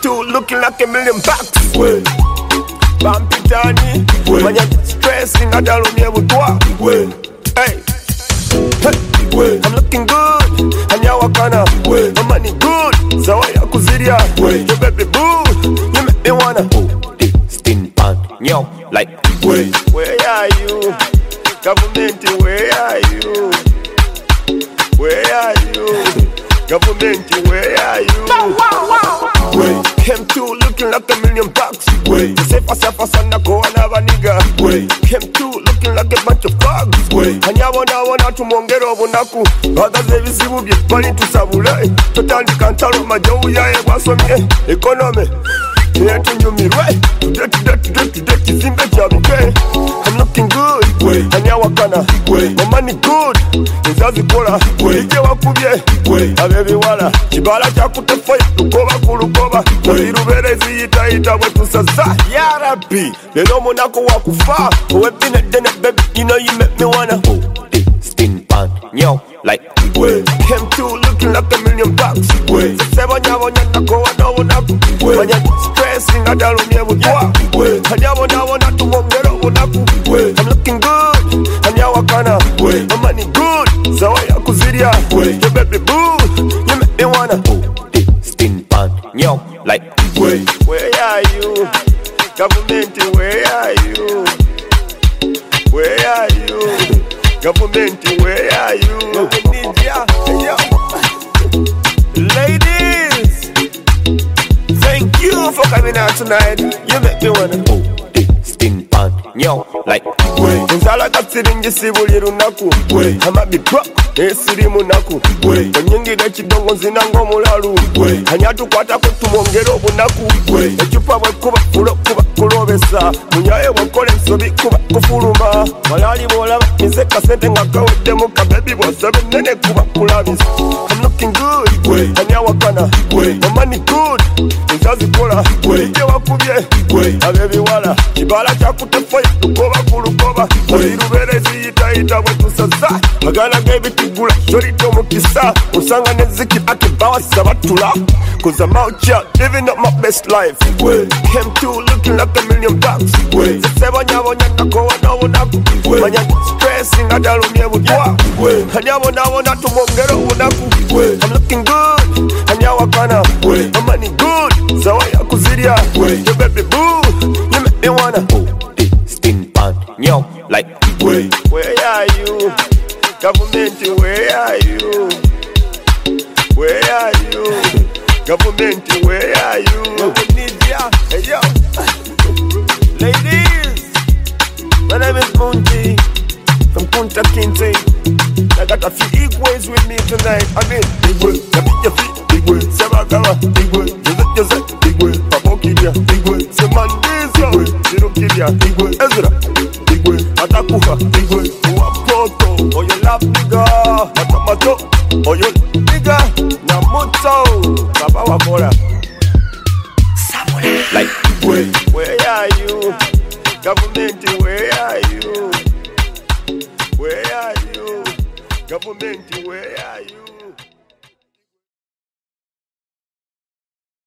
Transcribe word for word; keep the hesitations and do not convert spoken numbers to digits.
to looking like a million bucks. Well, Bampitani, when you're stressing, I don't know what. Well, hey, hey, I'm looking good, and you're wakana. Well, my money good, so I akuziria. Well, your baby boo, you make me wanna. Oh, stin pan, yo, like. Well, where are you? Government, where are you? Where are you? Government, where are you? Wow, wow, wow. Wait, came to looking like a million bucks. Wait, to say for self as I go and have a nigga. Wait, came to looking like a bunch of thugs. Wait, and ya wanna wanna to mongero bonaku. Others they receive you money to sabulai. Totally can't tell my joe ya e wasomye. Economy. Yeah, to you me right. Today, today, today, today, kizinga chabuke. I'm looking good. Wait, and ya wakana. Wait, my money good. Nzazi kola. Wait, ije wakubye. Wait, abebi wala. Chibala cha kutefoya. Lukoba kulukoba. Wait, rubere ziyita ita wetu sasa. Ya Rabbi, lelo monako wakufa. Owe pine dene baby, you know you make me wanna. Oh, eh, skin pan, yo, like. Wait, came to looking like a million bucks. Wait, sebo nyabo nyako wano wanaku. Wait, stressing, I don't know what. Wait, and yabo na wana to mongero wanaku. Wait, I'm looking good, and ya wakana. Wait, my money good, so I akuziria. Wait, your baby boo, you make me wanna. Oh, eh, skin pan, yo, like. Wait, where are you? Government, where are you? Where are you? Government, where are you? We need ya, yo. Ladies, thank you for coming out tonight. You make me wanna. Oh, eh, skin pan, yo, like. Wait, nzala katsiringi sibuli naku. Wait, I'm a big rock, eh, sirimu naku. Wait, onyingi da chidongo zinango mulalu. Wait, hanyatu kwata kwetu mongero bunaku. Wait, echupa wekuba kulo kuba kulobesa. Munyaye wakole nsobi kuba kufuruma. Malali molaba, nzeka sente nga kawede muka baby wasabe nene kuba kulabisa. I'm looking good, wait, hanya wakana. Wait, my money good, nzazi kola. Wait, ije wakubye. Wait, abebi wala. Chibala cha kutefoya, lukoba kulukoba. Wait, rubere ziyita ita wetu sasa. Agana gebe kigula, shori tomo kisa. Usanga neziki ake bawa sabatula. Cause I'm out here, living up my best life. Wait, came to looking like a million bucks. Wait, sebo nyabo nyako wana wanaku. Manya stressing, I don't know what. Wait, hanyabo na wana to mongero wanaku. Wait, I'm looking good, hanya wakana. Wait, my money good, so I akuziria. Wait, your baby boo, you make me wanna. Oh, eh, skin pan, yo, like. Wait, where are you? Government, where are you? Where are you? Government, where are you? We need ya, hey yo. Ladies, my name is Munji from Kunta Kinte. I got a few equals with me tonight. I mean, big way, I beat your feet, big way, Sabakara, big way, Joseph Joseph, big way, Papa Kidia, big way, Semandiza, Zero Kidia, big way, Ezra, big way, Atakuha, big way, Wapoto, or your love nigga, Atamato, or your nigga, Namuto, Papa Wapora. Like, where, where are you? Government, where are you? Where are you? Government, where are you?